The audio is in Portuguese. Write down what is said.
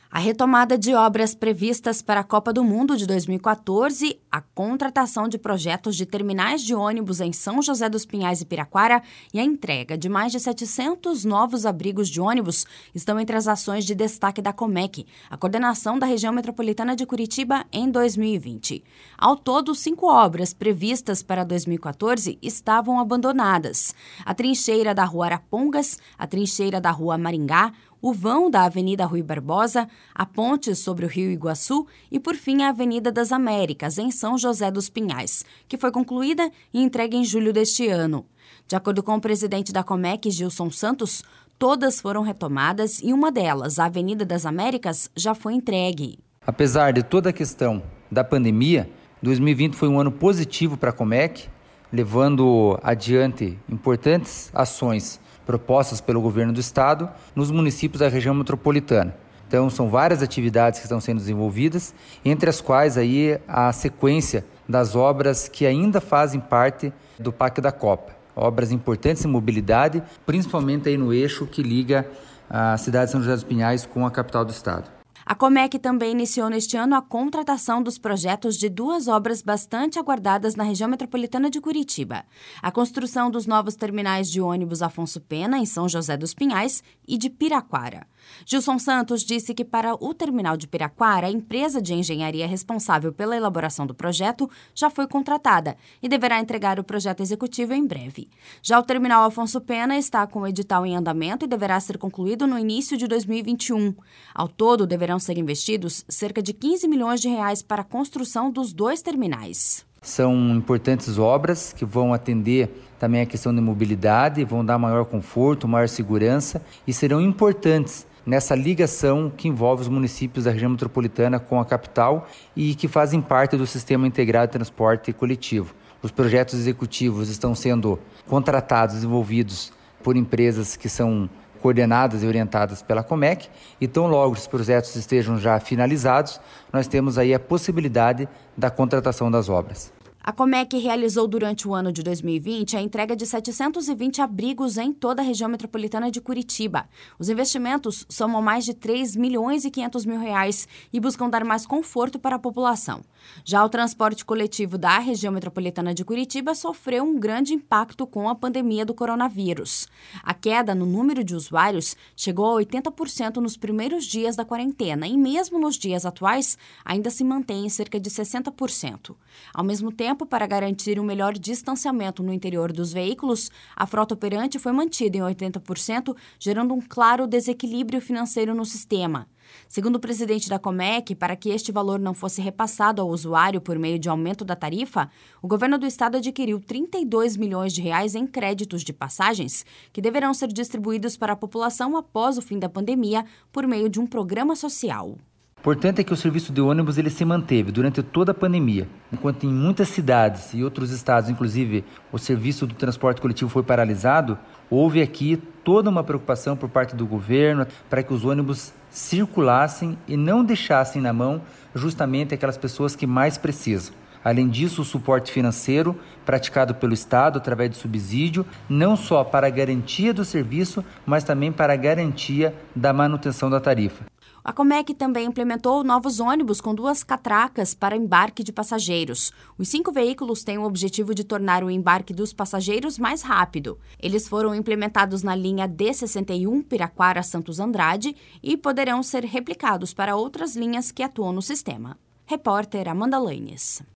A retomada de obras previstas para a Copa do Mundo de 2014, a contratação de projetos de terminais de ônibus em São José dos Pinhais e Piraquara e a entrega de mais de 700 novos abrigos de ônibus estão entre as ações de destaque da Comec, a coordenação da região metropolitana de Curitiba, em 2020. Ao todo, 5 obras previstas para 2014 estavam abandonadas. A trincheira da Rua Arapongas, a trincheira da Rua Maringá, o vão da Avenida Rui Barbosa, a ponte sobre o Rio Iguaçu e, por fim, a Avenida das Américas, em São José dos Pinhais, que foi concluída e entregue em julho deste ano. De acordo com o presidente da Comec, Gilson Santos, todas foram retomadas e uma delas, a Avenida das Américas, já foi entregue. Apesar de toda a questão da pandemia, 2020 foi um ano positivo para a Comec, levando adiante importantes ações propostas pelo governo do estado nos municípios da região metropolitana. Então, são várias atividades que estão sendo desenvolvidas, entre as quais aí a sequência das obras que ainda fazem parte do PAC da Copa. Obras importantes em mobilidade, principalmente aí no eixo que liga a cidade de São José dos Pinhais com a capital do estado. A Comec também iniciou neste ano a contratação dos projetos de 2 obras bastante aguardadas na região metropolitana de Curitiba. A construção dos novos terminais de ônibus Afonso Pena, em São José dos Pinhais, e de Piraquara. Gilson Santos disse que para o terminal de Piraquara, a empresa de engenharia responsável pela elaboração do projeto já foi contratada e deverá entregar o projeto executivo em breve. Já o terminal Afonso Pena está com o edital em andamento e deverá ser concluído no início de 2021. Ao todo, deverão ser investidos cerca de 15 milhões de reais para a construção dos 2 terminais. São importantes obras que vão atender também a questão da mobilidade, vão dar maior conforto, maior segurança e serão importantes nessa ligação que envolve os municípios da região metropolitana com a capital e que fazem parte do Sistema Integrado de Transporte Coletivo. Os projetos executivos estão sendo contratados, desenvolvidos por empresas que são coordenadas e orientadas pela Comec, e tão logo os projetos estejam já finalizados, nós temos aí a possibilidade da contratação das obras. A Comec realizou durante o ano de 2020 a entrega de 720 abrigos em toda a região metropolitana de Curitiba. Os investimentos somam mais de 3 milhões e 500 mil reais e buscam dar mais conforto para a população. Já o transporte coletivo da região metropolitana de Curitiba sofreu um grande impacto com a pandemia do coronavírus. A queda no número de usuários chegou a 80% nos primeiros dias da quarentena e mesmo nos dias atuais ainda se mantém em cerca de 60%. Ao mesmo tempo, para garantir um melhor distanciamento no interior dos veículos, a frota operante foi mantida em 80%, gerando um claro desequilíbrio financeiro no sistema. Segundo o presidente da Comec, para que este valor não fosse repassado ao usuário por meio de aumento da tarifa, o governo do estado adquiriu 32 milhões de reais em créditos de passagens, que deverão ser distribuídos para a população após o fim da pandemia por meio de um programa social. O importante é que o serviço de ônibus ele se manteve durante toda a pandemia. Enquanto em muitas cidades e outros estados, inclusive, o serviço do transporte coletivo foi paralisado, houve aqui toda uma preocupação por parte do governo para que os ônibus circulassem e não deixassem na mão justamente aquelas pessoas que mais precisam. Além disso, o suporte financeiro praticado pelo Estado através de subsídio, não só para a garantia do serviço, mas também para a garantia da manutenção da tarifa. A Comec também implementou novos ônibus com 2 catracas para embarque de passageiros. Os 5 veículos têm o objetivo de tornar o embarque dos passageiros mais rápido. Eles foram implementados na linha D61 Piraquara-Santos Andrade e poderão ser replicados para outras linhas que atuam no sistema. Repórter Amanda Lanes.